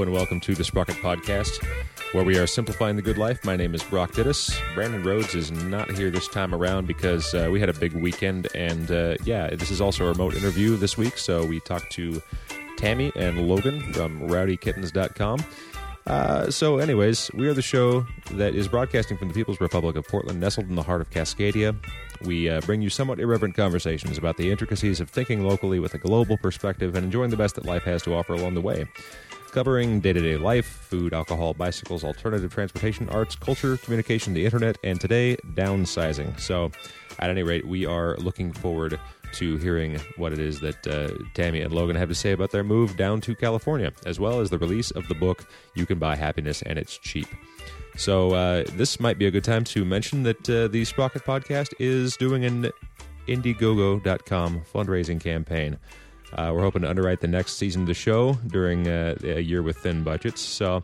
and welcome to the Sprocket Podcast, where we are simplifying the good life. My name is Brock Dittus. Brandon Rhodes is not here this time around because we had a big weekend, and this is also a remote interview this week, so we talked to Tammy and Logan from rowdykittens.com. So anyways, we are the show that is broadcasting from the People's Republic of Portland, nestled in the heart of Cascadia. We bring you somewhat irreverent conversations about the intricacies of thinking locally with a global perspective and enjoying the best that life has to offer along the way. Covering day-to-day life, food, alcohol, bicycles, alternative transportation, arts, culture, communication, the internet, and today, downsizing. So, at any rate, we are looking forward to hearing what it is that Tammy and Logan have to say about their move down to California, as well as the release of the book, You Can Buy Happiness and It's Cheap. So this might be a good time to mention that the Sprocket Podcast is doing an Indiegogo.com fundraising campaign. We're hoping to underwrite the next season of the show during a year with thin budgets. So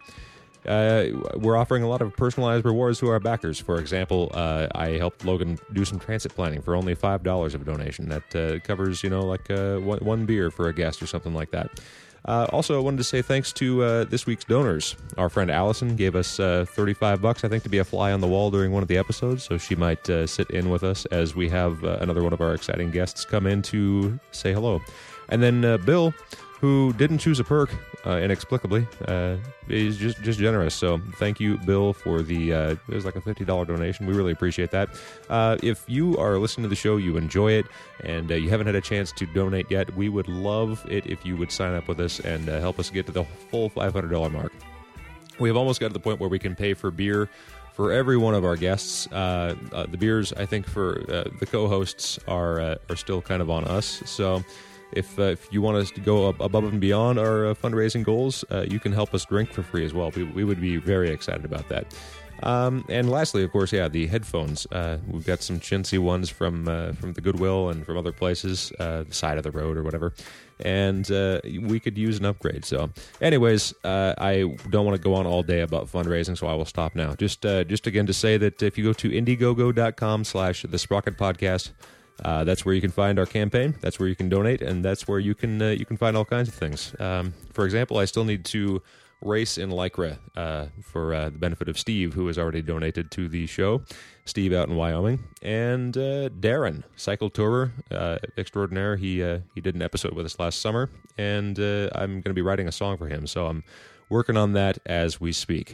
we're offering a lot of personalized rewards to our backers. For example, I helped Logan do some transit planning for only $5 of a donation. That covers, one beer for a guest or something like that. Also, I wanted to say thanks to this week's donors. Our friend Allison gave us $35, I think, to be a fly on the wall during one of the episodes, so she might sit in with us as we have another one of our exciting guests come in to say hello. And then Bill, who didn't choose a perk inexplicably, is just generous. So thank you, Bill, for the it was like a $50 donation. We really appreciate that. If you are listening to the show, you enjoy it, and you haven't had a chance to donate yet, we would love it if you would sign up with us and help us get to the full $500 mark. We have almost got to the point where we can pay for beer for every one of our guests. The beers, I think, for the co-hosts are still kind of on us. So if you want us to go above and beyond our fundraising goals, you can help us drink for free as well. We would be very excited about that. And lastly, of course, the headphones. We've got some chintzy ones from the Goodwill and from other places, the side of the road or whatever. And we could use an upgrade. So anyways, I don't want to go on all day about fundraising, so I will stop now. Just again to say that if you go to Indiegogo.com/The Sprocket Podcast, that's where you can find our campaign. That's where you can donate, and that's where you can find all kinds of things. For example, I still need to race in Lycra for the benefit of Steve, who has already donated to the show. Steve out in Wyoming, and Darren, cycle tourer extraordinaire. He did an episode with us last summer, and I'm going to be writing a song for him. So I'm working on that as we speak.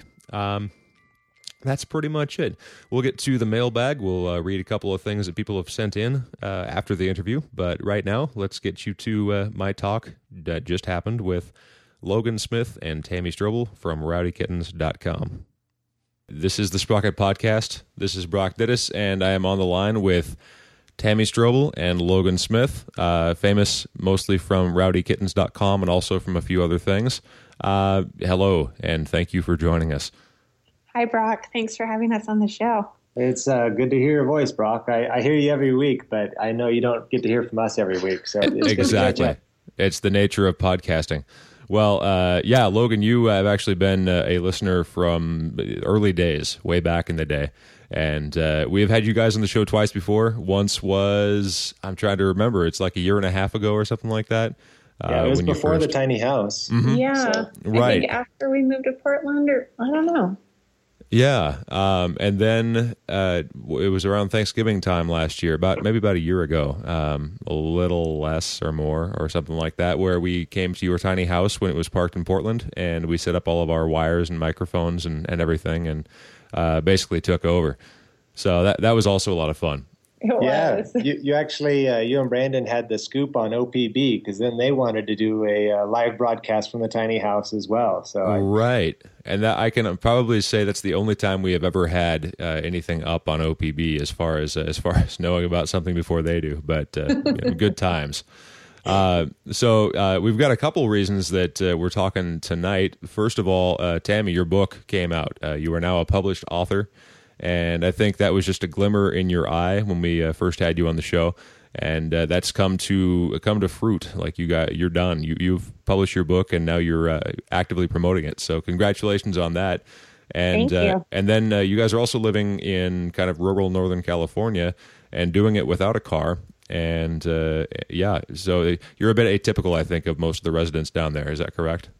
That's pretty much it. We'll get to the mailbag. We'll read a couple of things that people have sent in after the interview. But right now, let's get you to my talk that just happened with Logan Smith and Tammy Strobel from rowdykittens.com. This is the Sprocket Podcast. This is Brock Dittus, and I am on the line with Tammy Strobel and Logan Smith, famous mostly from rowdykittens.com and also from a few other things. Hello, and thank you for joining us. Hi, Brock. Thanks for having us on the show. It's good to hear your voice, Brock. I hear you every week, but I know you don't get to hear from us every week. So it's exactly. It's the nature of podcasting. Well, Logan, you have actually been a listener from early days, way back in the day. And we have had you guys on the show twice before. Once was, I'm trying to remember, it's like a year and a half ago or something like that. It was before the tiny house. Mm-hmm. Yeah. So, right. I think after we moved to Portland, or I don't know. Yeah, and then it was around Thanksgiving time last year, maybe about a year ago, a little less or more or something like that, where we came to your tiny house when it was parked in Portland, and we set up all of our wires and microphones and everything, and basically took over. So that was also a lot of fun. You actually, you and Brandon had the scoop on OPB, because then they wanted to do a live broadcast from the tiny house as well. So right, and that I can probably say that's the only time we have ever had anything up on OPB as far as knowing about something before they do. But good times. So we've got a couple reasons that we're talking tonight. First of all, Tammy, your book came out. You are now a published author. And I think that was just a glimmer in your eye when we first had you on the show, and that's come to fruit. Like you're done. You've published your book, and now you're actively promoting it. So congratulations on that. And Thank you. And then you guys are also living in kind of rural Northern California and doing it without a car. And so you're a bit atypical, I think, of most of the residents down there. Is that correct?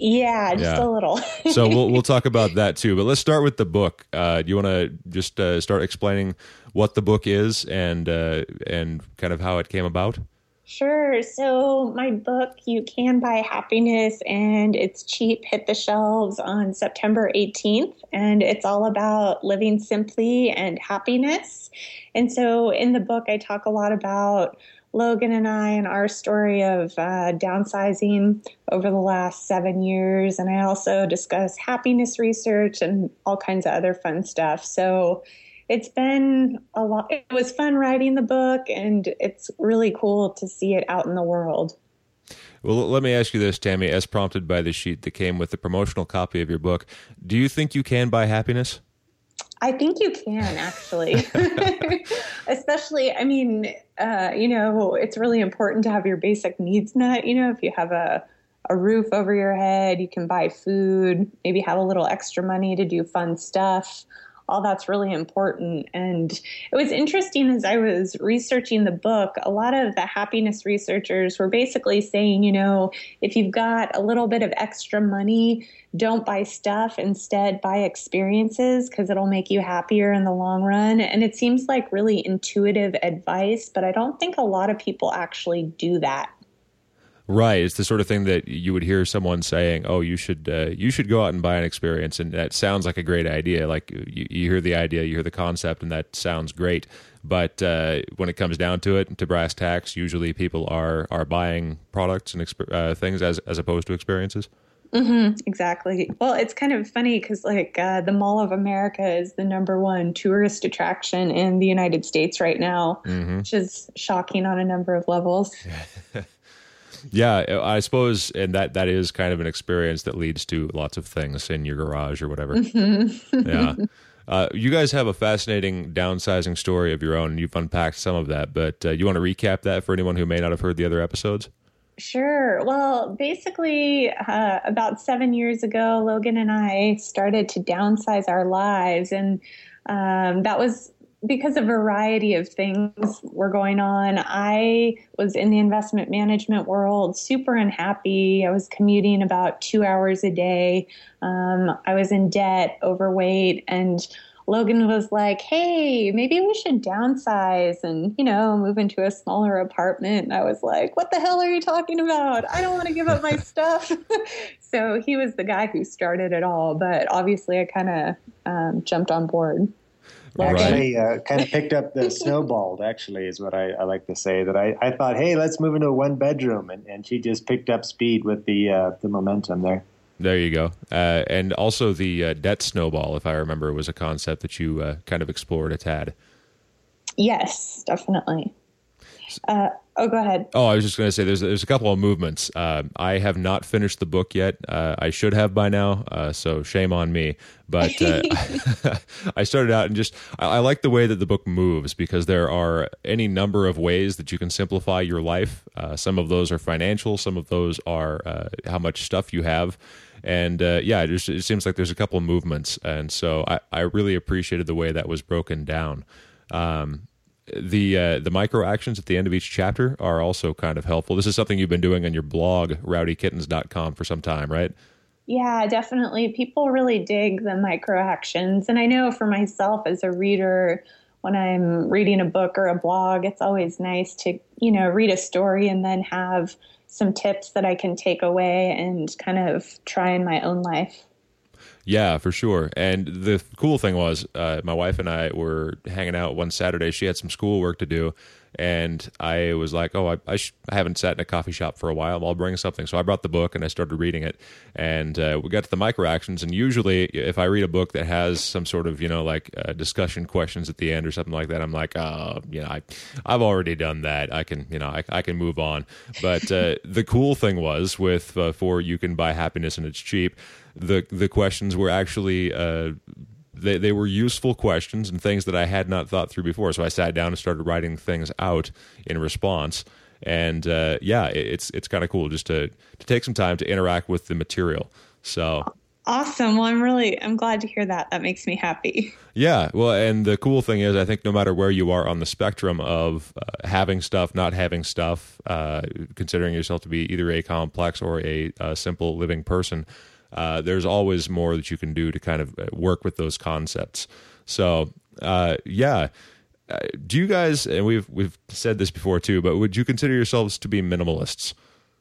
Yeah, just a little. So we'll talk about that too. But let's start with the book. Do you want to just start explaining what the book is and kind of how it came about? Sure. So my book, You Can Buy Happiness, and it's cheap, hit the shelves on September 18th. And it's all about living simply and happiness. And so in the book, I talk a lot about Logan and I and our story of downsizing over the last 7 years. And I also discuss happiness research and all kinds of other fun stuff. So it's been a lot. It was fun writing the book, and it's really cool to see it out in the world. Well, let me ask you this, Tammy, as prompted by the sheet that came with the promotional copy of your book. Do you think you can buy happiness? I think you can, actually. Especially, I mean, it's really important to have your basic needs met. If you have a roof over your head, you can buy food, maybe have a little extra money to do fun stuff. All that's really important. And it was interesting as I was researching the book, a lot of the happiness researchers were basically saying, if you've got a little bit of extra money, don't buy stuff. Instead, buy experiences because it'll make you happier in the long run. And it seems like really intuitive advice, but I don't think a lot of people actually do that. Right. It's the sort of thing that you would hear someone saying, oh, you should go out and buy an experience. And that sounds like a great idea. Like you hear the idea, you hear the concept, and that sounds great. But when it comes down to it, to brass tacks, usually people are buying products and things as opposed to experiences. Mm-hmm, exactly. Well, it's kind of funny because the Mall of America is the #1 tourist attraction in the United States right now, which is shocking on a number of levels. Yeah, I suppose, and that is kind of an experience that leads to lots of things in your garage or whatever. Yeah. You guys have a fascinating downsizing story of your own, and you've unpacked some of that, but you want to recap that for anyone who may not have heard the other episodes? Sure. Well, basically, about 7 years ago, Logan and I started to downsize our lives, and that was because a variety of things were going on. I was in the investment management world, super unhappy. I was commuting about 2 hours a day. I was in debt, overweight, and Logan was like, hey, maybe we should downsize and, move into a smaller apartment. And I was like, what the hell are you talking about? I don't want to give up my stuff. So he was the guy who started it all. But obviously I kind of jumped on board. Actually, kind of picked up the snowballed, actually, is what I like to say. That I thought, hey, let's move into a one bedroom. And she just picked up speed with the momentum there. There you go. And also the debt snowball, if I remember, was a concept that you kind of explored a tad. Yes, definitely. Go ahead. Oh, I was just going to say there's a couple of movements. I have not finished the book yet. I should have by now, so shame on me. But I started out and I like the way that the book moves because there are any number of ways that you can simplify your life. Some of those are financial. Some of those are how much stuff you have. And it seems like there's a couple of movements. And so I really appreciated the way that was broken down. The micro actions at the end of each chapter are also kind of helpful. This is something you've been doing on your blog, rowdykittens.com, for some time, right? Yeah, definitely. People really dig the micro actions. And I know for myself as a reader, when I'm reading a book or a blog, it's always nice to, read a story and then have some tips that I can take away and kind of try in my own life. Yeah, for sure. And the cool thing was my wife and I were hanging out one Saturday. She had some schoolwork to do, and I was like, oh, I haven't sat in a coffee shop for a while. I'll bring something. So I brought the book, and I started reading it. And we got to the micro actions, and usually if I read a book that has some sort of, discussion questions at the end or something like that, I'm like, I've already done that. I can move on. But the cool thing was with for You Can Buy Happiness and It's Cheap, the questions were actually they were useful questions and things that I had not thought through before. So I sat down and started writing things out in response. And it's kind of cool just to take some time to interact with the material. So Awesome. Well, I'm glad to hear that. That makes me happy. Yeah. Well, and the cool thing is, I think no matter where you are on the spectrum of having stuff, not having stuff, considering yourself to be either a complex or a simple living person, there's always more that you can do to kind of work with those concepts. So, yeah. Do you guys, and we've said this before too, but would you consider yourselves to be minimalists?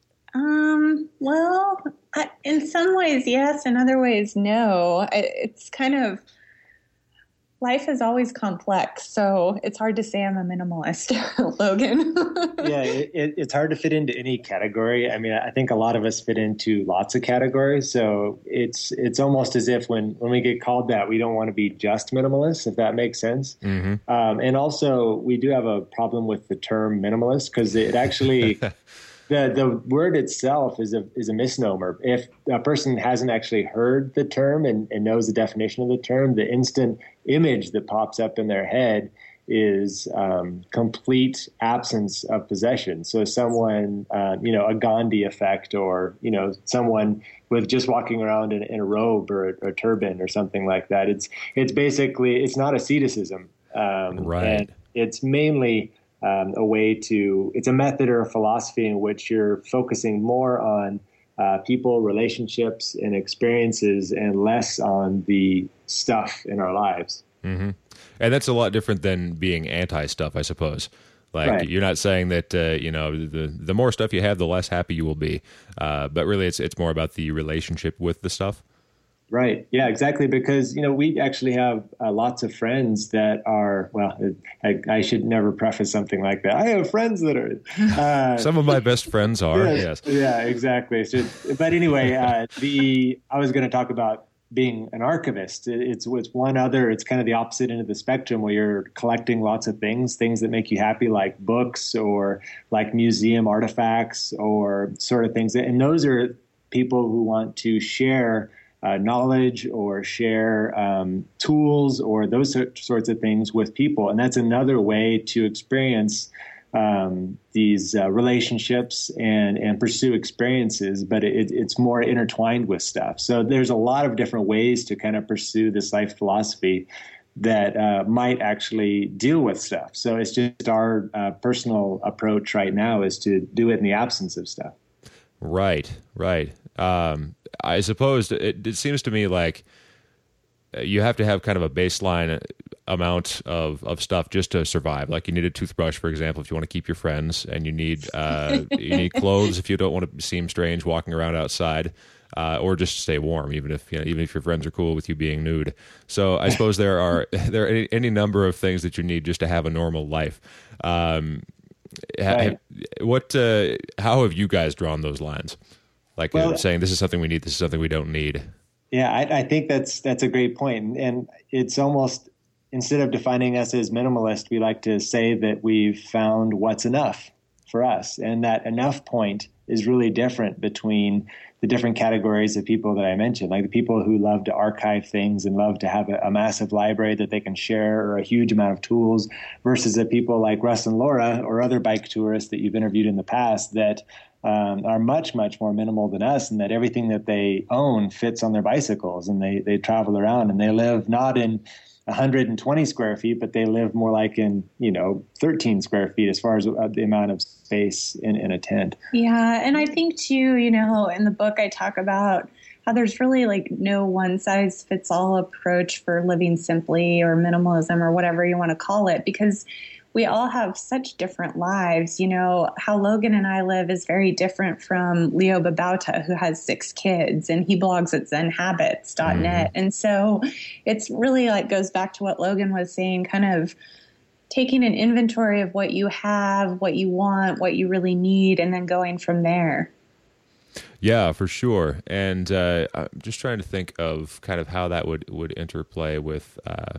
Well, in some ways, yes. In other ways, no. It's kind of, life is always complex, so it's hard to say I'm a minimalist, Logan. Yeah, it's hard to fit into any category. I mean, I think a lot of us fit into lots of categories, so it's almost as if when we get called that, we don't want to be just minimalists, if that makes sense. Mm-hmm. And also, we do have a problem with the term minimalist because it actually... The word itself is a misnomer. If a person hasn't actually heard the term and knows the definition of the term, the instant image that pops up in their head is complete absence of possession. So someone, a Gandhi effect, or, someone with just walking around in a robe or a turban or something like that. It's basically, it's not asceticism. Right. And it's mainly... it's a method or a philosophy in which you're focusing more on people, relationships, and experiences, and less on the stuff in our lives. Mm-hmm. And that's a lot different than being anti-stuff, I suppose. Like, right. You're not saying that the more stuff you have, the less happy you will be, but really, it's more about the relationship with the stuff. Right. Yeah, exactly. Because, we actually have lots of friends that are, well, I should never preface something like that. I have friends that are... Some of my best friends are, yes. Yeah, exactly. So, but anyway, I was going to talk about being an archivist. It's kind of the opposite end of the spectrum, where you're collecting lots of things that make you happy, like books or like museum artifacts or sort of things. And those are people who want to share knowledge or share tools or those sorts of things with people. And that's another way to experience these relationships and pursue experiences, but it's more intertwined with stuff. So there's a lot of different ways to kind of pursue this life philosophy that might actually deal with stuff. So it's just our personal approach right now is to do it in the absence of stuff. Right. I suppose it seems to me like you have to have kind of a baseline amount of stuff just to survive. Like you need a toothbrush, for example, if you want to keep your friends, and you need clothes if you don't want to seem strange walking around outside, or just to stay warm, even if your friends are cool with you being nude. So I suppose there are any number of things that you need just to have a normal life. Right. How have you guys drawn those lines? Like saying this is something we need, this is something we don't need. Yeah, I think that's a great point. And it's almost, instead of defining us as minimalist, we like to say that we've found what's enough for us. And that enough point is really different between the different categories of people that I mentioned, like the people who love to archive things and love to have a massive library that they can share or a huge amount of tools, versus the people like Russ and Laura or other bike tourists that you've interviewed in the past that are much, much more minimal than us, and that everything that they own fits on their bicycles, and they travel around, and they live not in 120 square feet, but they live more like in, 13 square feet as far as the amount of space in a tent. Yeah. And I think too, in the book, I talk about how there's really like no one size fits all approach for living simply or minimalism or whatever you want to call it, because we all have such different lives. How Logan and I live is very different from Leo Babauta, who has 6 kids, and he blogs at zenhabits.net. Mm-hmm. And so it's really goes back to what Logan was saying, kind of taking an inventory of what you have, what you want, what you really need, and then going from there. Yeah, for sure. And I'm just trying to think of kind of how that would interplay with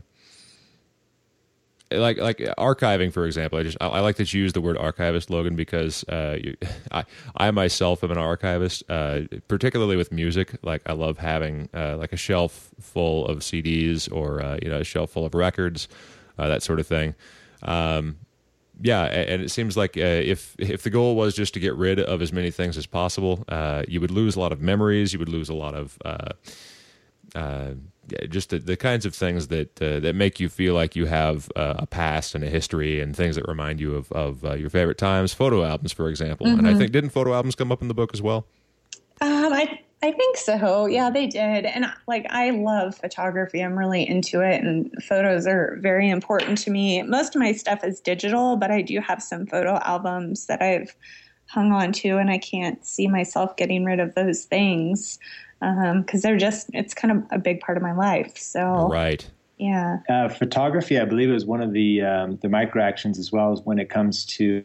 like archiving, for example. I like that you use the word archivist, Logan, because I myself am an archivist, particularly with music. Like I love having like a shelf full of CDs or a shelf full of records, that sort of thing. Yeah, and it seems like if the goal was just to get rid of as many things as possible, you would lose a lot of memories. You would lose a lot of just the kinds of things that that make you feel like you have a past and a history, and things that remind you of your favorite times. Photo albums, for example. And I think, didn't photo albums come up in the book as well? I think so. Yeah, they did. And like, I love photography. I'm really into it, and photos are very important to me. Most of my stuff is digital, but I do have some photo albums that I've hung on to, and I can't see myself getting rid of those things because it's kind of a big part of my life. So, right. Yeah. Photography, I believe, is one of the micro actions as well, as when it comes to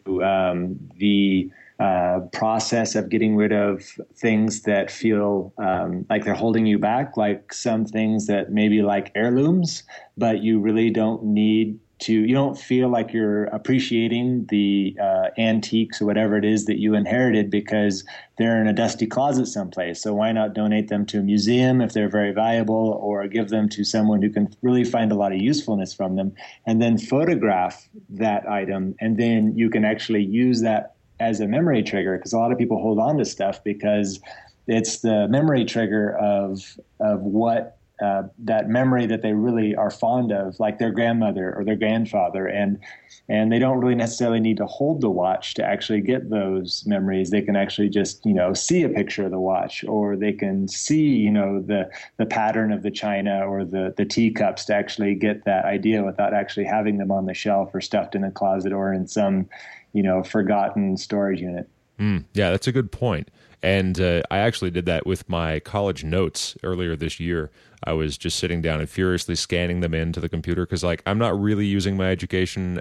the process of getting rid of things that feel like they're holding you back, like some things that maybe like heirlooms, but you really don't need to, you don't feel like you're appreciating the antiques or whatever it is that you inherited because they're in a dusty closet someplace. So why not donate them to a museum if they're very valuable, or give them to someone who can really find a lot of usefulness from them, and then photograph that item, and then you can actually use that as a memory trigger, because a lot of people hold on to stuff because it's the memory trigger of what that memory that they really are fond of, like their grandmother or their grandfather, and they don't really necessarily need to hold the watch to actually get those memories. They can actually just see a picture of the watch, or they can see the pattern of the china or the teacups to actually get that idea without actually having them on the shelf or stuffed in a closet or in some forgotten storage unit. Yeah, that's a good point. And I actually did that with my college notes earlier this year. I was just sitting down and furiously scanning them into the computer because, like, I'm not really using my education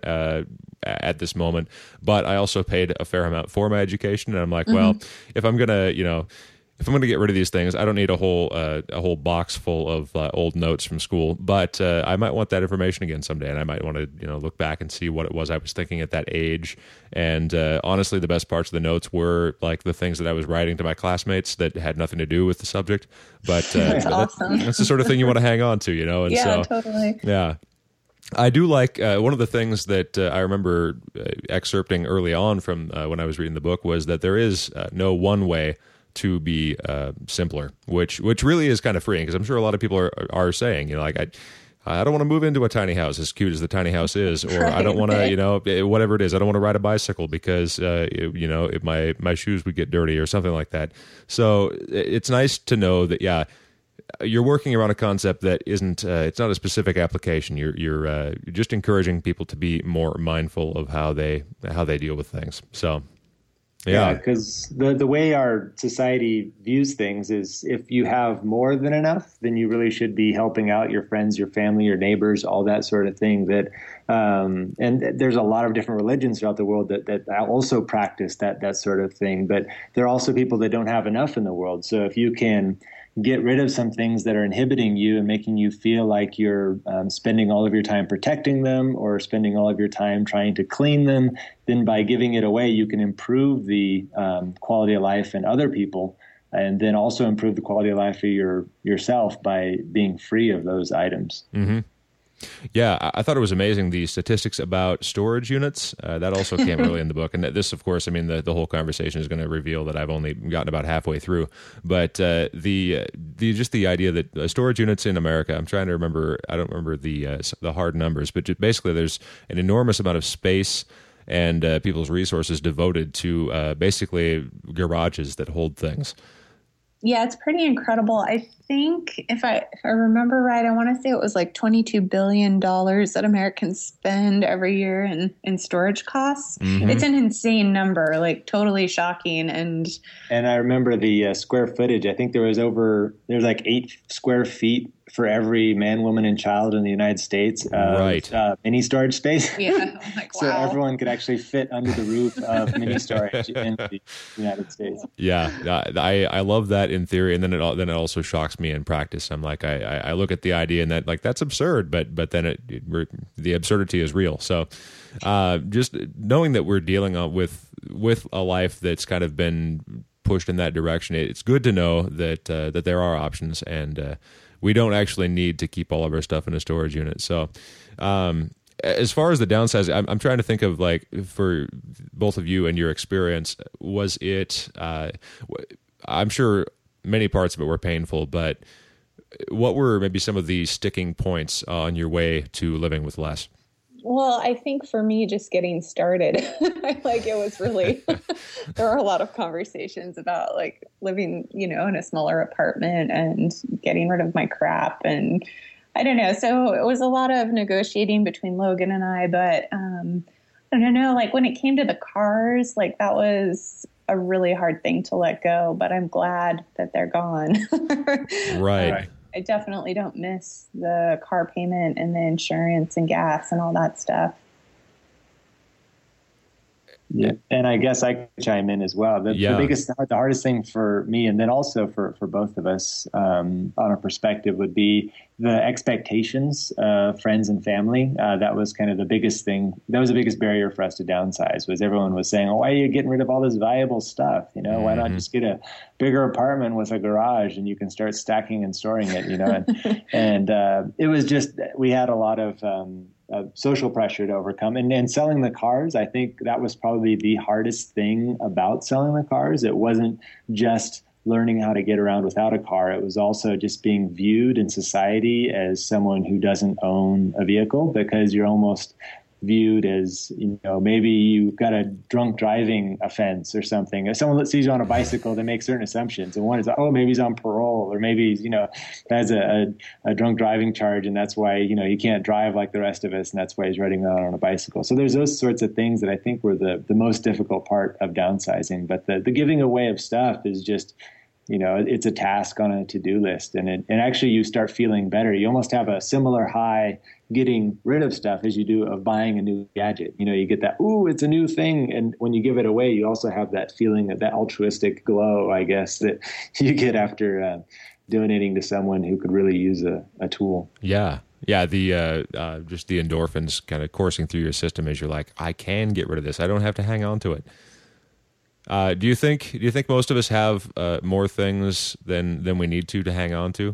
at this moment, but I also paid a fair amount for my education. And I'm like, well, if I'm going to, if I'm going to get rid of these things, I don't need a whole box full of old notes from school, but I might want that information again someday, and I might want to look back and see what it was I was thinking at that age. And honestly, the best parts of the notes were like the things that I was writing to my classmates that had nothing to do with the subject. But that's awesome. That's the sort of thing you want to hang on to, And yeah, so, totally. Yeah. I do like one of the things that I remember excerpting early on from when I was reading the book was that there is no one way to be simpler, which really is kind of freeing, because I'm sure a lot of people are saying, I don't want to move into a tiny house, as cute as the tiny house is, or I don't want to, whatever it is, I don't want to ride a bicycle because, if my shoes would get dirty or something like that. So it's nice to know that, yeah, you're working around a concept that isn't, it's not a specific application. You're just encouraging people to be more mindful of how they deal with things. So. Yeah, because the way our society views things is if you have more than enough, then you really should be helping out your friends, your family, your neighbors, all that sort of thing. That and there's a lot of different religions throughout the world that also practice that sort of thing. But there are also people that don't have enough in the world. So if you can get rid of some things that are inhibiting you and making you feel like you're spending all of your time protecting them or spending all of your time trying to clean them, then by giving it away, you can improve the quality of life in other people, and then also improve the quality of life for yourself by being free of those items. Mm-hmm. Yeah, I thought it was amazing, the statistics about storage units. That also came early in the book. And this, of course, I mean, the whole conversation is going to reveal that I've only gotten about halfway through. But the idea that storage units in America, I'm trying to remember, I don't remember the hard numbers, but basically there's an enormous amount of space and people's resources devoted to basically garages that hold things. Yeah, it's pretty incredible. I think if I remember right, I want to say it was like $22 billion that Americans spend every year in storage costs. Mm-hmm. It's an insane number, like totally shocking. And I remember the square footage. I think there's like 8 square feet for every man, woman, and child in the United States. Right. Mini storage space. Yeah. Like, so wow. Everyone could actually fit under the roof of mini storage in the United States. Yeah. I love that in theory. And then it also shocks me in practice. I'm like, I look at the idea and that's absurd, but then the absurdity is real. So just knowing that we're dealing with a life that's kind of been pushed in that direction, it's good to know that there are options, and we don't actually need to keep all of our stuff in a storage unit. So as far as the downsides, I'm trying to think of, like, for both of you and your experience, was it, I'm sure many parts of it were painful, but what were maybe some of the sticking points on your way to living with less? Well, I think for me, just getting started, it was really, there were a lot of conversations about like living, in a smaller apartment and getting rid of my crap. And I don't know. So it was a lot of negotiating between Logan and I, but I don't know, like when it came to the cars, like that was a really hard thing to let go, but I'm glad that they're gone. Right. I definitely don't miss the car payment and the insurance and gas and all that stuff. Yeah, and I guess I could chime in as well. The hardest thing for me, and then also for both of us on a perspective, would be the expectations of friends and family. That was kind of the biggest thing. That was the biggest barrier for us to downsize. Was everyone was saying, "Oh, why are you getting rid of all this valuable stuff? Why not just get a bigger apartment with a garage and you can start stacking and storing it?" And it was just we had a lot of social pressure to overcome. And selling the cars, I think that was probably the hardest thing about selling the cars. It wasn't just learning how to get around without a car. It was also just being viewed in society as someone who doesn't own a vehicle, because you're almost viewed as, maybe you got a drunk driving offense or something. If someone sees you on a bicycle, they make certain assumptions. And one is, oh, maybe he's on parole, or maybe he's, has a drunk driving charge, and that's why, he can't drive like the rest of us, and that's why he's riding around on a bicycle. So there's those sorts of things that I think were the most difficult part of downsizing. But the giving away of stuff is just, it's a task on a to-do list. And actually you start feeling better. You almost have a similar high getting rid of stuff as you do of buying a new gadget. You get that, ooh, it's a new thing. And when you give it away, you also have that feeling of that altruistic glow, I guess, that you get after donating to someone who could really use a tool. Yeah. Yeah. The just the endorphins kind of coursing through your system as you're like, I can get rid of this. I don't have to hang on to it. Do you think most of us have more things than we need to hang on to?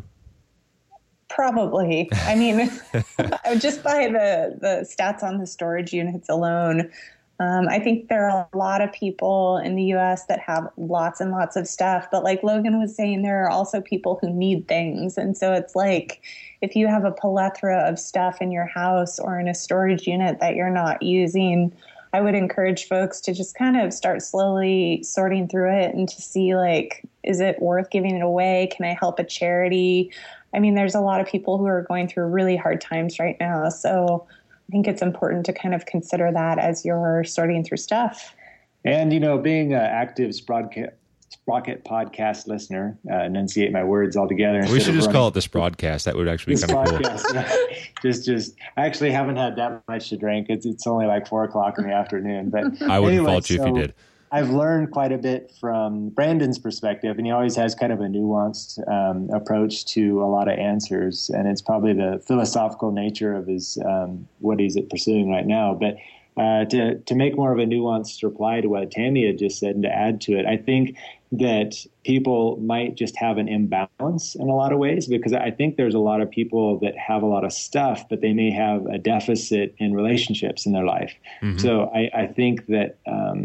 Probably. I mean, just by the stats on the storage units alone, I think there are a lot of people in the U.S. that have lots and lots of stuff. But like Logan was saying, there are also people who need things. And so it's like if you have a plethora of stuff in your house or in a storage unit that you're not using, I would encourage folks to just kind of start slowly sorting through it and to see, like, is it worth giving it away? Can I help a charity? I mean, there's a lot of people who are going through really hard times right now. So I think it's important to kind of consider that as you're sorting through stuff. And, being an active Sprocket podcast listener, enunciate my words altogether. We should just call it the Sproadcast. That would actually be kind of cool. just, I actually haven't had that much to drink. It's only like 4:00 in the afternoon. But I wouldn't fault you if you did. I've learned quite a bit from Brandon's perspective, and he always has kind of a nuanced approach to a lot of answers. And it's probably the philosophical nature of his what he's pursuing right now. But to make more of a nuanced reply to what Tammy had just said and to add to it, I think that people might just have an imbalance in a lot of ways, because I think there's a lot of people that have a lot of stuff, but they may have a deficit in relationships in their life. Mm-hmm. So I think that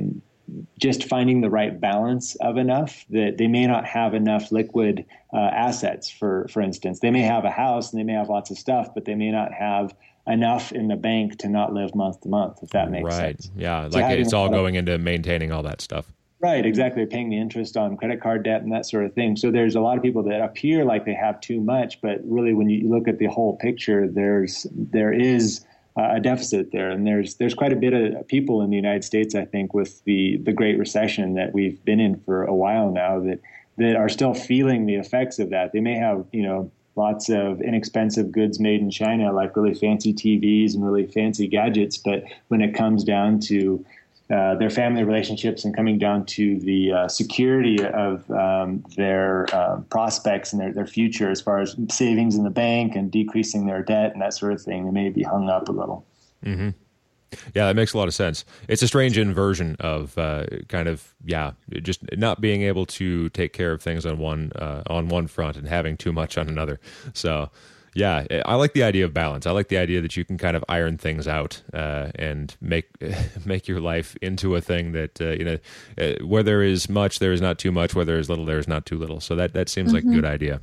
just finding the right balance of enough, that they may not have enough liquid assets, for instance. They may have a house and they may have lots of stuff, but they may not have enough in the bank to not live month to month, if that makes sense. Right. Yeah. So like it's all going into maintaining all that stuff. Right. Exactly. Paying the interest on credit card debt and that sort of thing. So there's a lot of people that appear like they have too much, but really when you look at the whole picture, there is a deficit there. And there's quite a bit of people in the United States, I think, with the Great Recession that we've been in for a while now that are still feeling the effects of that. They may have, lots of inexpensive goods made in China, like really fancy TVs and really fancy gadgets. But when it comes down to their family relationships and coming down to the security of their prospects and their future as far as savings in the bank and decreasing their debt and that sort of thing, they may be hung up a little. Mm-hmm. Yeah, that makes a lot of sense. It's a strange inversion of just not being able to take care of things on one front and having too much on another. So, yeah, I like the idea of balance. I like the idea that you can kind of iron things out and make your life into a thing that where there is much, there is not too much. Where there is little, there is not too little. So that seems like a good idea.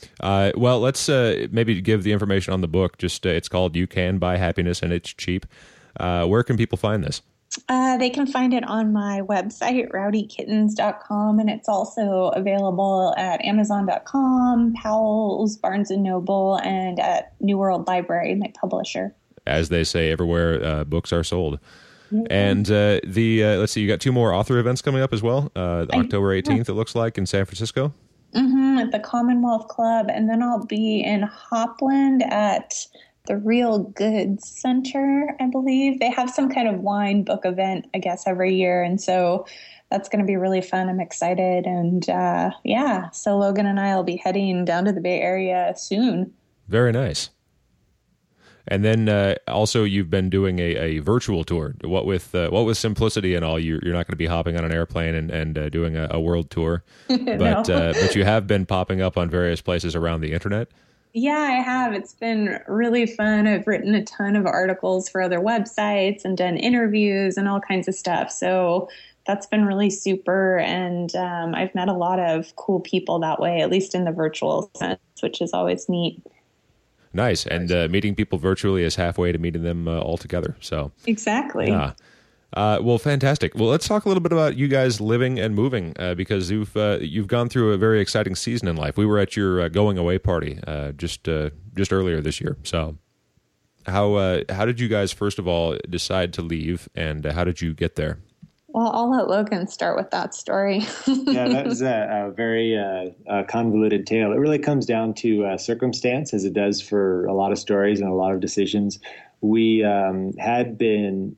Well, let's maybe give the information on the book. Just it's called "You Can Buy Happiness and It's Cheap." Where can people find this? They can find it on my website, rowdykittens.com, and it's also available at amazon.com, Powell's, Barnes & Noble, and at New World Library, my publisher. As they say, everywhere books are sold. Mm-hmm. And let's see, you got 2 more author events coming up as well. October 18th, it looks like, in San Francisco. Mm-hmm, at the Commonwealth Club, and then I'll be in Hopland at the Real Goods Center, I believe. They have some kind of wine book event, I guess, every year. And so that's going to be really fun. I'm excited. And so Logan and I will be heading down to the Bay Area soon. Very nice. And then also you've been doing a virtual tour. What with Simplicity and all, you're not going to be hopping on an airplane and doing a world tour. But, but you have been popping up on various places around the internet. Yeah, I have. It's been really fun. I've written a ton of articles for other websites and done interviews and all kinds of stuff. So that's been really super. And I've met a lot of cool people that way, at least in the virtual sense, which is always neat. Nice. And meeting people virtually is halfway to meeting them all together. So exactly. Yeah. Well, fantastic. Well, let's talk a little bit about you guys living and moving because you've gone through a very exciting season in life. We were at your going away party just earlier this year. So, how did you guys first of all decide to leave, and how did you get there? Well, I'll let Logan start with that story. Yeah, that was a very convoluted tale. It really comes down to circumstance, as it does for a lot of stories and a lot of decisions. We had been.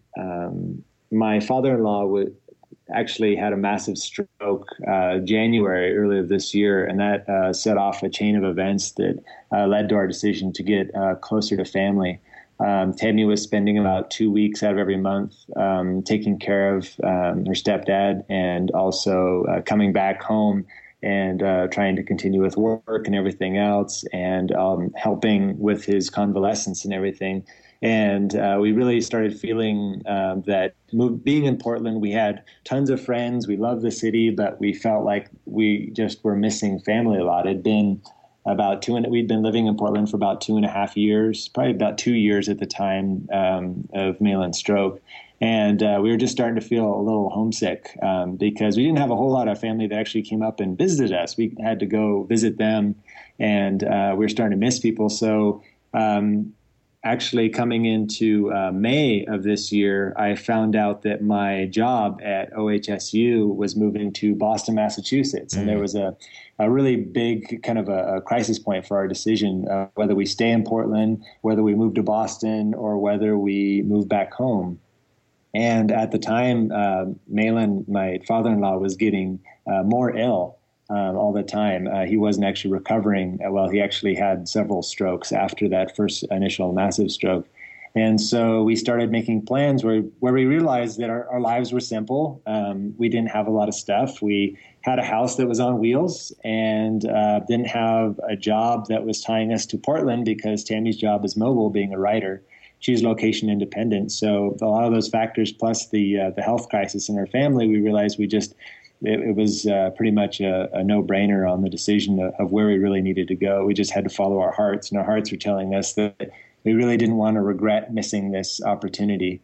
My father-in-law actually had a massive stroke January earlier this year, and that set off a chain of events that led to our decision to get closer to family. Tammy was spending about 2 weeks out of every month taking care of her stepdad, and also coming back home and trying to continue with work and everything else, and helping with his convalescence and everything. And we really started feeling that being in Portland, we had tons of friends. We loved the city, but we felt like we just were missing family a lot. It'd been we'd been living in Portland for about 2.5 years, probably about 2 years at the time of Malin's stroke. And we were just starting to feel a little homesick because we didn't have a whole lot of family that actually came up and visited us. We had to go visit them, and we were starting to miss people. So actually, coming into May of this year, I found out that my job at OHSU was moving to Boston, Massachusetts. And there was a really big kind of a crisis point for our decision, whether we stay in Portland, whether we move to Boston, or whether we move back home. And at the time, Malin, my father-in-law, was getting more ill. All the time. He wasn't actually recovering well. He actually had several strokes after that first initial massive stroke. And so we started making plans where we realized that our lives were simple. We didn't have a lot of stuff. We had a house that was on wheels, and didn't have a job that was tying us to Portland because Tammy's job is mobile, being a writer. She's location independent. So a lot of those factors, plus the health crisis in our family, we realized it was pretty much a no-brainer on the decision of where we really needed to go. We just had to follow our hearts, and our hearts were telling us that we really didn't want to regret missing this opportunity.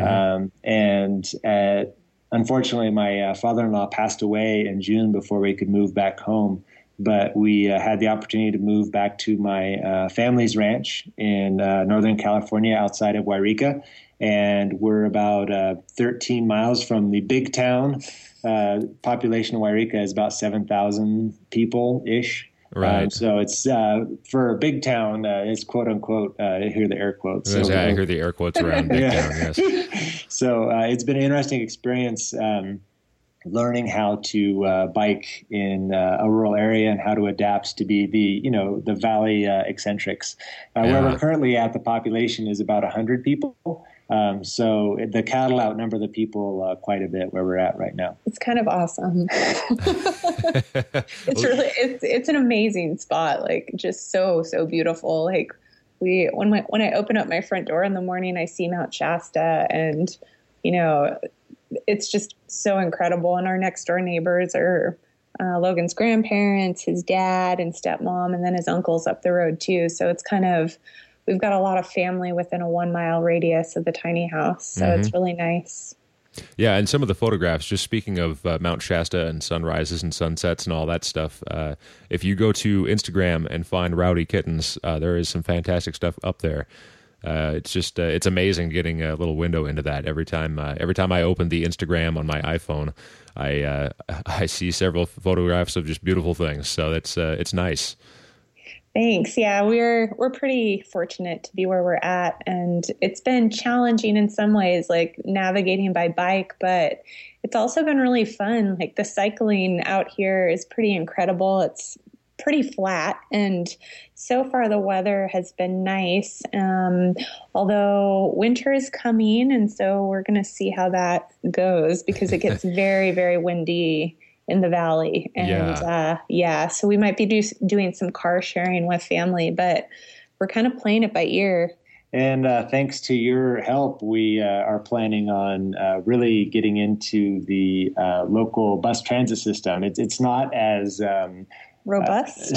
Mm-hmm. Unfortunately, my father-in-law passed away in June before we could move back home. But we had the opportunity to move back to my family's ranch in Northern California outside of Wairika. And we're about 13 miles from the big town. Population of Wairika is about 7,000 people-ish. Right. So it's for a big town, it's quote unquote. I hear the air quotes. So, I hear the air quotes around big town. Yes. So it's been an interesting experience learning how to bike in a rural area and how to adapt to be the valley eccentrics. Where we're currently at, the population is about 100 people. So the cattle outnumber the people quite a bit where we're at right now. It's kind of awesome. It's an amazing spot. Like just so beautiful. Like when I open up my front door in the morning, I see Mount Shasta, and it's just so incredible. And our next door neighbors are Logan's grandparents, his dad and stepmom, and then his uncles up the road too. So it's we've got a lot of family within a 1 mile radius of the tiny house. So it's really nice. Yeah, and some of the photographs, just speaking of Mount Shasta and sunrises and sunsets and all that stuff, if you go to Instagram and find Rowdy Kittens, there is some fantastic stuff up there. It's amazing getting a little window into that. Every time I open the Instagram on my iPhone, I see several photographs of just beautiful things. So it's nice. Thanks. Yeah, we're pretty fortunate to be where we're at, and it's been challenging in some ways, like navigating by bike, but it's also been really fun. Like the cycling out here is pretty incredible. It's pretty flat, and so far the weather has been nice. Although winter is coming, and so we're going to see how that goes because it gets very, very windy in the valley. And so we might be doing some car sharing with family, but we're kind of playing it by ear. And thanks to your help, we are planning on really getting into the local bus transit system. It's not as robust.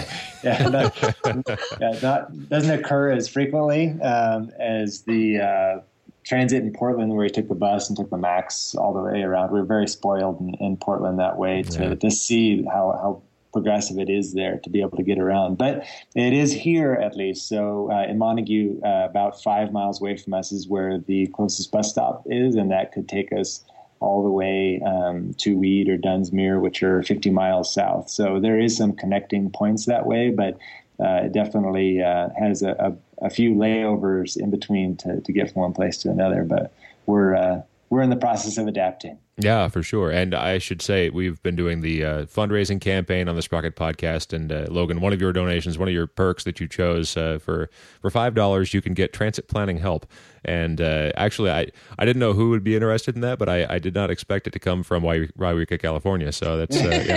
Doesn't occur as frequently as the transit in Portland, where he took the bus and took the Max all the way around. We were very spoiled in Portland that way to see how progressive it is there to be able to get around. But it is here at least. So in Montague, about 5 miles away from us is where the closest bus stop is, and that could take us all the way to Weed or Dunsmuir, which are 50 miles south. So there is some connecting points that way, but it definitely has a few layovers in between to get from one place to another. But we're in the process of adapting. Yeah, for sure. And I should say we've been doing the fundraising campaign on the Sprocket Podcast. And Logan, one of your donations, one of your perks that you chose for $5, you can get transit planning help. And actually, I didn't know who would be interested in that, but I did not expect it to come from Yreka, California. So that's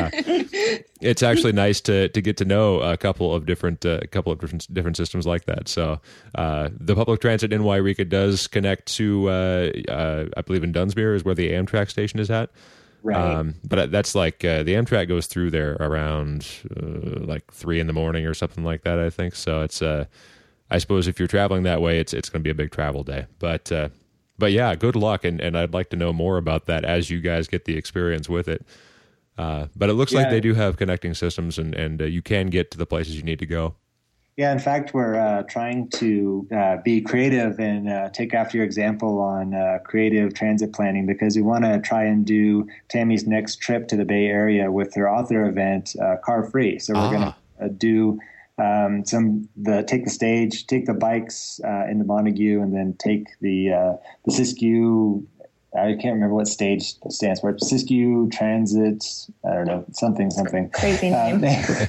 it's actually nice to get to know a couple of different systems like that. So the public transit in Yreka does connect to I believe in Dunsmuir is where the Amtrak station is at. Right. But that's like the Amtrak goes through there around like 3 a.m. or something like that, I think. So it's I suppose if you're traveling that way, it's going to be a big travel day. But yeah, good luck, and I'd like to know more about that as you guys get the experience with it. But it looks like they do have connecting systems, and you can get to the places you need to go. Yeah, in fact, we're trying to be creative and take after your example on creative transit planning, because we want to try and do Tammy's next trip to the Bay Area with her author event car free. So we're going to do take the stage, take the bikes into Montague, and then take the Siskiyou. I can't remember what stage stands for. Siskiyou Transit, I don't know, something. Crazy name.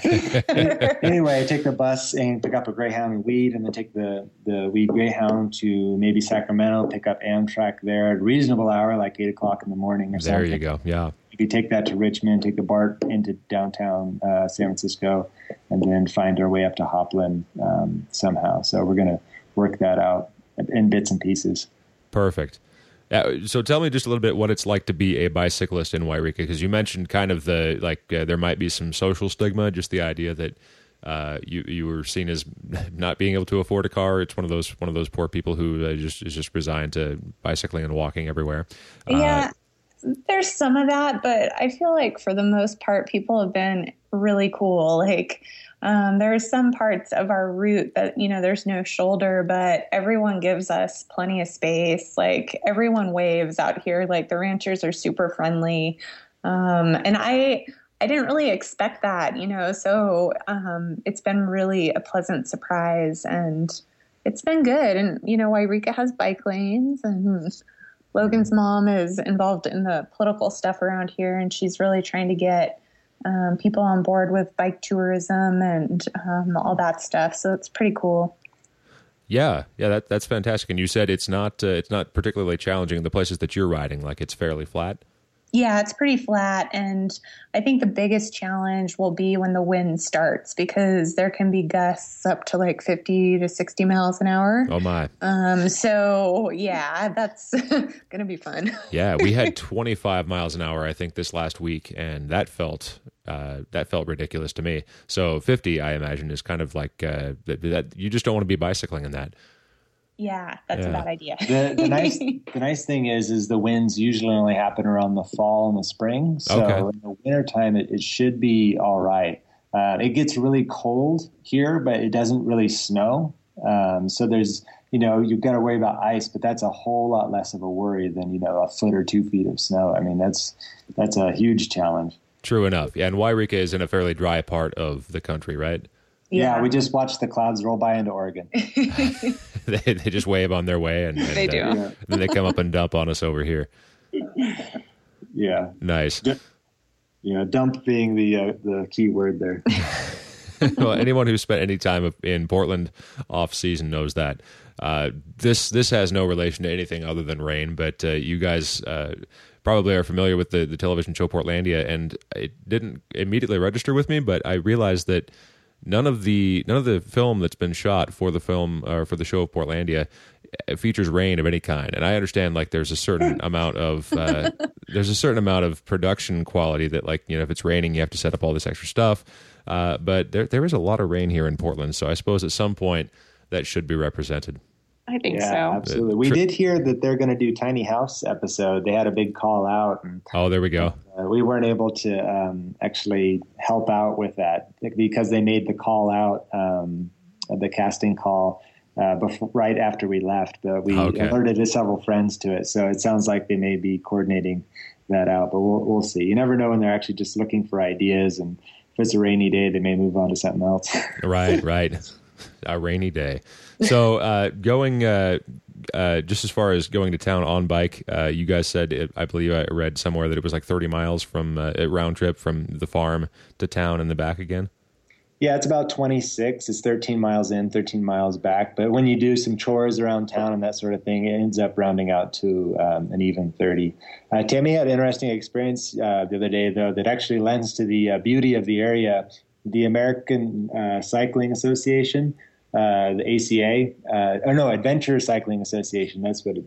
Anyway, take the bus and pick up a Greyhound in Weed, and then take the Weed Greyhound to maybe Sacramento, pick up Amtrak there at a reasonable hour, like 8 o'clock in the morning or something. There you go, yeah. You could take that to Richmond, take the BART into downtown San Francisco, and then find our way up to Hopland somehow. So we're going to work that out in bits and pieces. Perfect. So tell me just a little bit what it's like to be a bicyclist in Yreka, because you mentioned kind of there might be some social stigma, just the idea that you were seen as not being able to afford a car. It's one of those poor people who is just resigned to bicycling and walking everywhere. Yeah, there's some of that, but I feel like for the most part, people have been really cool. Like there are some parts of our route that, there's no shoulder, but everyone gives us plenty of space. Like everyone waves out here. Like the ranchers are super friendly. And I didn't really expect that, so it's been really a pleasant surprise, and it's been good. And, Yreka has bike lanes, and Logan's mom is involved in the political stuff around here, and she's really trying to get people on board with bike tourism and all that stuff. So it's pretty cool. Yeah, that's fantastic. And you said it's not particularly challenging in the places that you're riding. Like it's fairly flat. Yeah, it's pretty flat. And I think the biggest challenge will be when the wind starts, because there can be gusts up to like 50 to 60 miles an hour. Oh, my. So, yeah, that's going to be fun. Yeah, we had 25 miles an hour, I think, this last week, and that felt that felt ridiculous to me. So 50, I imagine, is kind of like that you just don't want to be bicycling in that. Yeah, that's a bad idea. The nice thing is the winds usually only happen around the fall and the spring. So in the wintertime, it should be all right. It gets really cold here, but it doesn't really snow. So there's, you've got to worry about ice, but that's a whole lot less of a worry than, a foot or 2 feet of snow. I mean, that's a huge challenge. True enough. Yeah, and Wairika is in a fairly dry part of the country, right? Yeah, we just watched the clouds roll by into Oregon. they just wave on their way, and they do. Then they come up and dump on us over here. Yeah. Nice. Dump being the key word there. Well, anyone who's spent any time in Portland off season knows that. This has no relation to anything other than rain, but you guys probably are familiar with the television show Portlandia, and it didn't immediately register with me, but I realized that none of the film that's been shot for the film or for the show of Portlandia features rain of any kind. And I understand there's a certain amount of production quality that if it's raining you have to set up all this extra stuff. But there is a lot of rain here in Portland, so I suppose at some point that should be represented. I think so. Absolutely. We did hear that they're going to do Tiny House episode. They had a big call out. And, there we go. We weren't able to actually help out with that because they made the call out, the casting call, right after we left. But we alerted several friends to it. So it sounds like they may be coordinating that out. But we'll see. You never know when they're actually just looking for ideas. And if it's a rainy day, they may move on to something else. Right. A rainy day. So going just as far as going to town on bike, you guys said, I believe I read somewhere that it was 30 miles from a round trip from the farm to town and the back again. Yeah, it's about 26. It's 13 miles in, 13 miles back. But when you do some chores around town and that sort of thing, it ends up rounding out to an even 30. Tammy had an interesting experience the other day, though, that actually lends to the beauty of the area. The American Cycling Association, the ACA, Adventure Cycling Association, that's what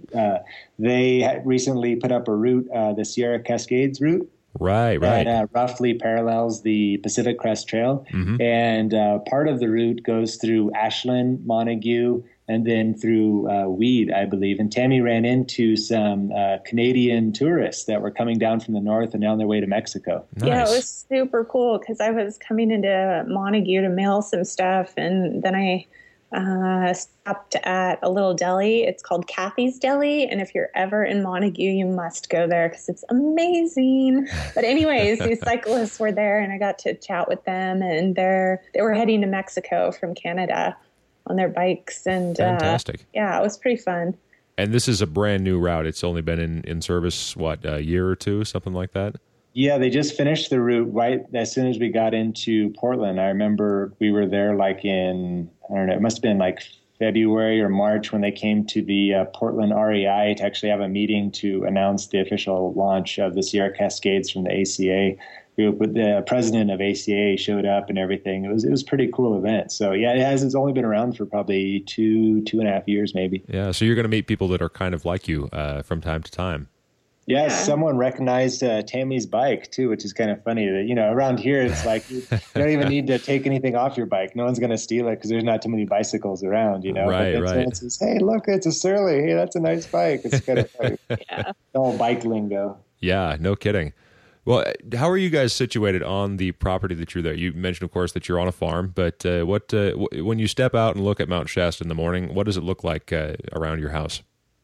they recently put up a route, the Sierra Cascades route. Right. That roughly parallels the Pacific Crest Trail. Mm-hmm. And part of the route goes through Ashland, Montague, and then through Weed, I believe. And Tammy ran into some Canadian tourists that were coming down from the north and on their way to Mexico. Nice. Yeah, it was super cool because I was coming into Montague to mail some stuff, and then I stopped at a little deli. It's called Kathy's Deli, and if you're ever in Montague, you must go there because it's amazing. But anyways, these cyclists were there, and I got to chat with them, and they were heading to Mexico from Canada on their bikes, and fantastic. Yeah, it was pretty fun. And this is a brand new route. It's only been in service, a year or two, something like that? Yeah, they just finished the route right as soon as we got into Portland. I remember we were there in, it must have been February or March when they came to the Portland REI to actually have a meeting to announce the official launch of the Sierra Cascades from the ACA. The president of ACA showed up and everything. It was a pretty cool event. So yeah, it's only been around for probably 2.5 years maybe. Yeah, so you're going to meet people that are kind of like you from time to time. Yeah, someone recognized Tammy's bike too, which is kind of funny that, around here it's you don't even need to take anything off your bike. No one's going to steal it because there's not too many bicycles around, Right, but right. Someone says, hey, look, it's a Surly. Hey, that's a nice bike. It's kind of funny. Yeah. All bike lingo. Yeah, no kidding. Well, how are you guys situated on the property that you're there? You mentioned, of course, that you're on a farm, but when you step out and look at Mount Shasta in the morning, what does it look like around your house?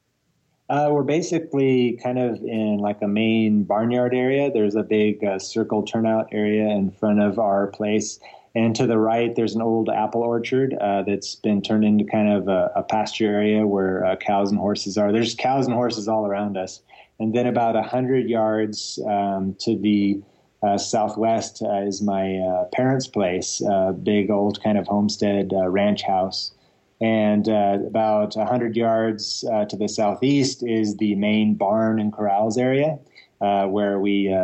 We're basically kind of in a main barnyard area. There's a big circle turnout area in front of our place. And to the right, there's an old apple orchard that's been turned into kind of a pasture area where cows and horses are. There's cows and horses all around us. And then about 100 yards to the southwest is my parents' place, big old kind of homestead ranch house. And about 100 yards to the southeast is the main barn and corrals area where we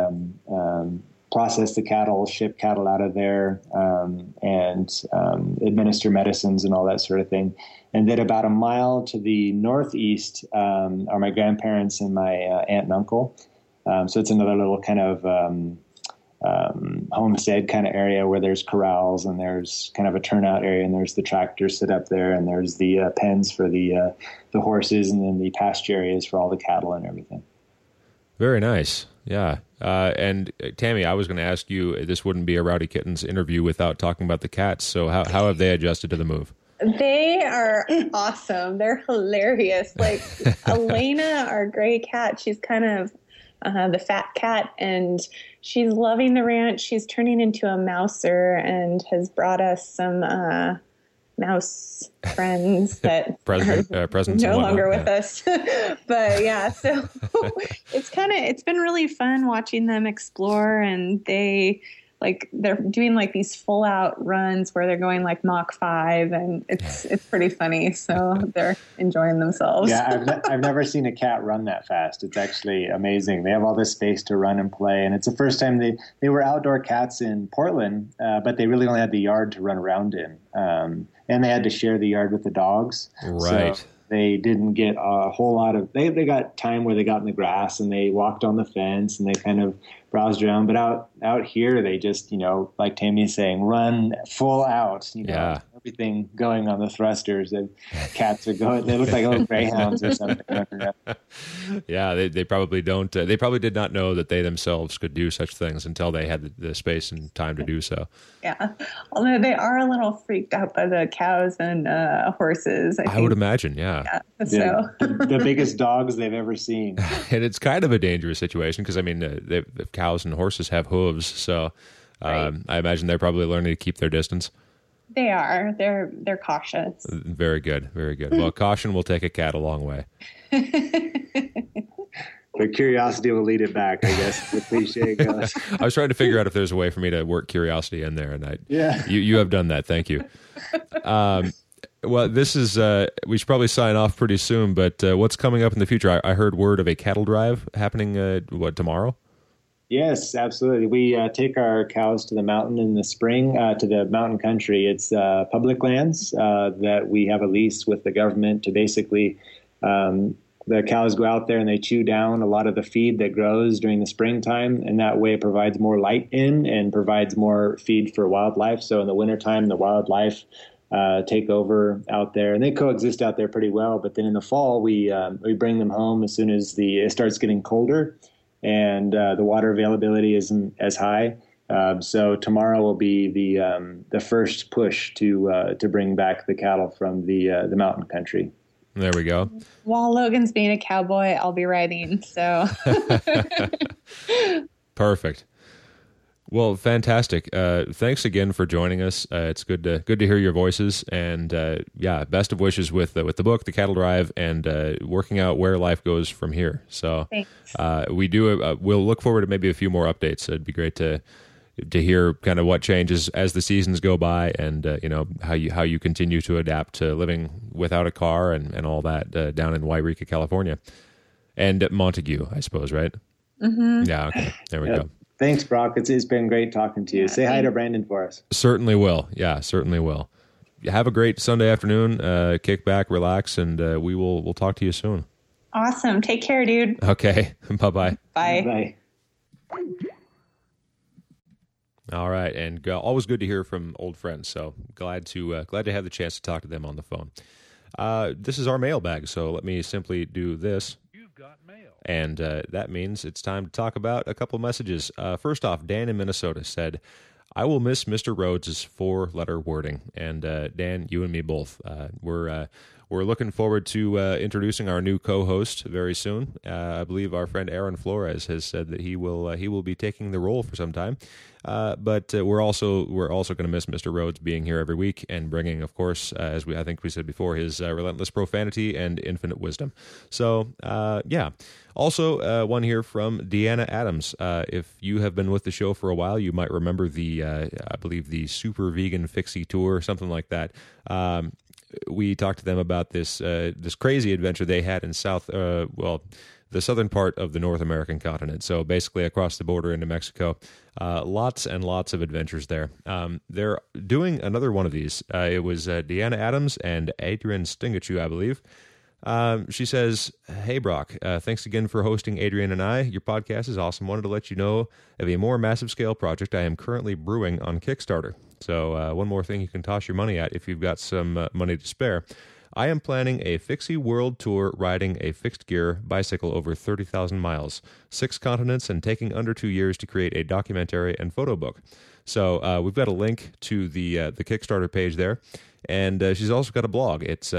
process the cattle, ship cattle out of there, and administer medicines and all that sort of thing. And then about a mile to the northeast are my grandparents and my aunt and uncle. So it's another little kind of homestead kind of area where there's corrals and there's kind of a turnout area and there's the tractors sit up there and there's the pens for the horses and then the pasture areas for all the cattle and everything. Very nice. Yeah. And Tammy, I was going to ask you, this wouldn't be a Rowdy Kittens interview without talking about the cats. So how have they adjusted to the move? They are awesome. They're hilarious. Like Elena, our gray cat, she's kind of the fat cat, and she's loving the ranch. She's turning into a mouser and has brought us some mouse friends that presents no longer with us. But yeah, so it's been really fun watching them explore, and they're doing like these full out runs where they're going like Mach 5, and it's pretty funny. So they're enjoying themselves. Yeah, I've never seen a cat run that fast. It's actually amazing. They have all this space to run and play, and it's the first time they were outdoor cats in Portland, but they really only had the yard to run around in, and they had to share the yard with the dogs. Right. So they didn't get a whole lot of. They got time where they got in the grass and they walked on the fence and they kind of browsed around. But out here, they just, like Tammy's saying, run full out. Yeah. Everything going on the thrusters. And cats are going. They look like little greyhounds or something. Yeah, they probably don't. They probably did not know that they themselves could do such things until they had the space and time to do so. Yeah, although they are a little freaked out by the cows and horses. I would imagine. Yeah. So the biggest dogs they've ever seen. And it's kind of a dangerous situation because the cows and horses have hooves, so right. I imagine they're probably learning to keep their distance. They are. They're cautious. Very good. Very good. Well, caution will take a cat a long way. But curiosity will lead it back, I guess. The cliche goes. I was trying to figure out if there's a way for me to work curiosity in there, and yeah. You have done that. Thank you. Well, this is, we should probably sign off pretty soon, but what's coming up in the future? I heard word of a cattle drive happening, tomorrow? Yes, absolutely. We take our cows to the mountain in the spring, to the mountain country. It's public lands that we have a lease with the government to basically, the cows go out there and they chew down a lot of the feed that grows during the springtime, and that way it provides more light in and provides more feed for wildlife. So in the wintertime, the wildlife take over out there, and they coexist out there pretty well. But then in the fall, we bring them home as soon as it starts getting colder and the water availability isn't as high. So tomorrow will be the first push to bring back the cattle from the mountain country. There we go. While Logan's being a cowboy, I'll be riding. So perfect. Well, fantastic. Thanks again for joining us. It's good to hear your voices, and best of wishes with the book, The Cattle Drive, and working out where life goes from here. So we'll look forward to maybe a few more updates. It'd be great to hear kind of what changes as the seasons go by, and how you continue to adapt to living without a car and all that down in Wairika, California, and Montague, I suppose, right? Mm-hmm. Yeah. Okay. There we go. Thanks, Brock. It's been great talking to you. Say hi to Brandon for us. Certainly will. Yeah, certainly will. Have a great Sunday afternoon. Kick back, relax, and we'll talk to you soon. Awesome. Take care, dude. Okay. Bye-bye. Bye. Bye. All right, and always good to hear from old friends. So glad to have the chance to talk to them on the phone. This is our mailbag, so let me simply do this. And that means it's time to talk about a couple of messages. First off, Dan in Minnesota said, I will miss Mr. Rhodes' 4-letter wording. And Dan, you and me both. We're looking forward to introducing our new co-host very soon. I believe our friend Aaron Flores has said that he will be taking the role for some time. But we're also going to miss Mr. Rhodes being here every week and bringing, of course, I think we said before, his relentless profanity and infinite wisdom. So, yeah. Also, one here from Deanna Adams. If you have been with the show for a while, you might remember I believe the Super Vegan Fixie Tour, something like that. We talked to them about this crazy adventure they had in the southern part of the North American continent. So basically across the border into Mexico. Lots and lots of adventures there. They're doing another one of these. It was Deanna Adams and Adrian Stingachu, I believe. She says, "Hey, Brock, thanks again for hosting Adrian and I. Your podcast is awesome. Wanted to let you know of a more massive scale project I am currently brewing on Kickstarter. So one more thing you can toss your money at if you've got some money to spare. I am planning a Fixie World Tour riding a fixed gear bicycle over 30,000 miles, 6 continents, and taking under 2 years to create a documentary and photo book." So we've got a link to the Kickstarter page there. And she's also got a blog. It's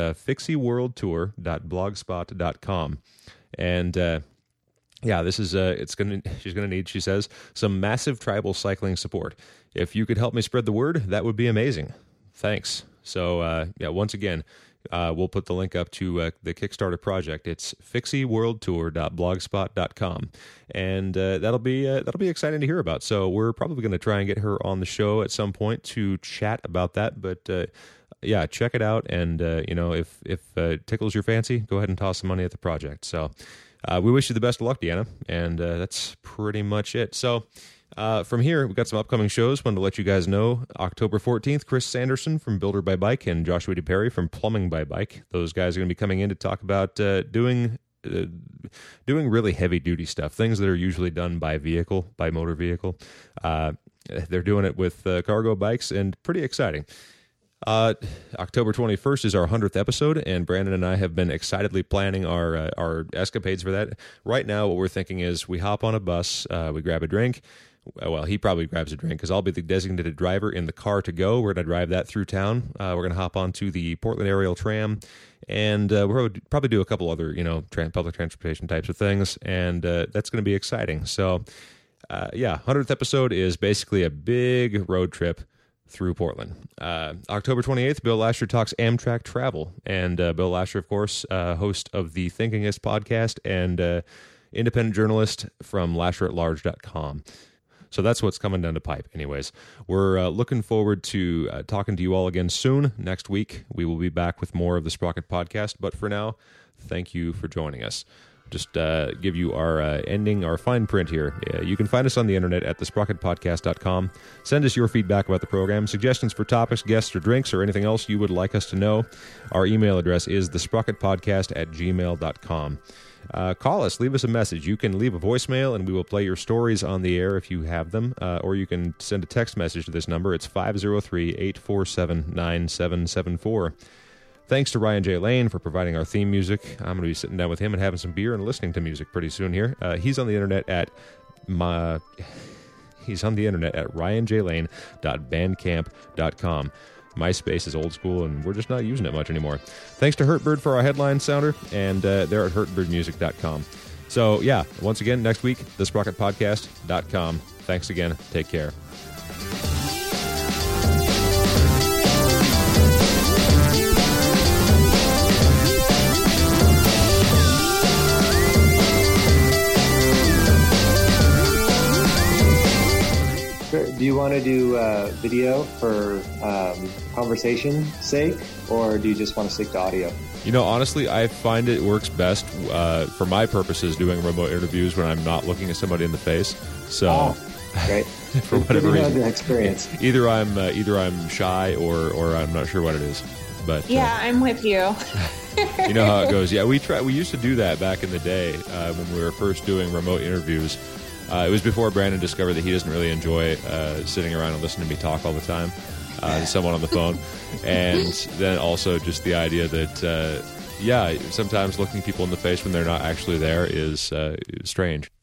fixieworldtour.blogspot.com. And this is she's gonna need, she says, some massive tribal cycling support. If you could help me spread the word, that would be amazing. Thanks. So once again, we'll put the link up to the Kickstarter project. It's fixieworldtour.blogspot.com, and that'll be exciting to hear about. So we're probably going to try and get her on the show at some point to chat about that. But check it out, and if it tickles your fancy, go ahead and toss some money at the project. So we wish you the best of luck, Deanna, and that's pretty much it. So. From here, we've got some upcoming shows. Wanted to let you guys know, October 14th, Chris Sanderson from Builder by Bike and Joshua DePerry from Plumbing by Bike. Those guys are going to be coming in to talk about doing really heavy-duty stuff, things that are usually done by motor vehicle. They're doing it with cargo bikes, and pretty exciting. October 21st is our 100th episode, and Brandon and I have been excitedly planning our escapades for that. Right now, what we're thinking is we hop on a bus, we grab a drink. Well, he probably grabs a drink because I'll be the designated driver in the car to go. We're going to drive that through town. We're going to hop onto the Portland Aerial Tram, and we'll probably do a couple other, public transportation types of things, and that's going to be exciting. So, 100th episode is basically a big road trip through Portland. October 28th, Bill Lasher talks Amtrak travel, and Bill Lasher, of course, host of the Thinkingist podcast and independent journalist from LasherAtLarge.com. So that's what's coming down the pipe. Anyways, we're looking forward to talking to you all again soon. Next week, we will be back with more of the Sprocket Podcast. But for now, thank you for joining us. Just give you our fine print here. You can find us on the internet at thesprocketpodcast.com. Send us your feedback about the program, suggestions for topics, guests, or drinks, or anything else you would like us to know. Our email address is thesprocketpodcast@gmail.com. Call us, leave us a message. You can leave a voicemail, and we will play your stories on the air if you have them, or you can send a text message to this number. It's 503-847-9774. Thanks to Ryan J. Lane for providing our theme music. I'm going to be sitting down with him and having some beer and listening to music pretty soon here. He's on the internet at ryanjlane.bandcamp.com. MySpace is old school, and we're just not using it much anymore. Thanks to Hurtbird for our headline sounder, and they're at hurtbirdmusic.com. So, once again, next week, thesprocketpodcast.com. Thanks again. Take care. Do you want to do video for conversation's sake, or do you just want to stick to audio? Honestly, I find it works best for my purposes doing remote interviews when I'm not looking at somebody in the face. So, great. For whatever reason, the experience. Either I'm shy or I'm not sure what it is. But I'm with you. You know how it goes. Yeah, we used to do that back in the day when we were first doing remote interviews. It was before Brandon discovered that he doesn't really enjoy sitting around and listening to me talk all the time, someone on the phone. And then also just the idea that, sometimes looking people in the face when they're not actually there is strange.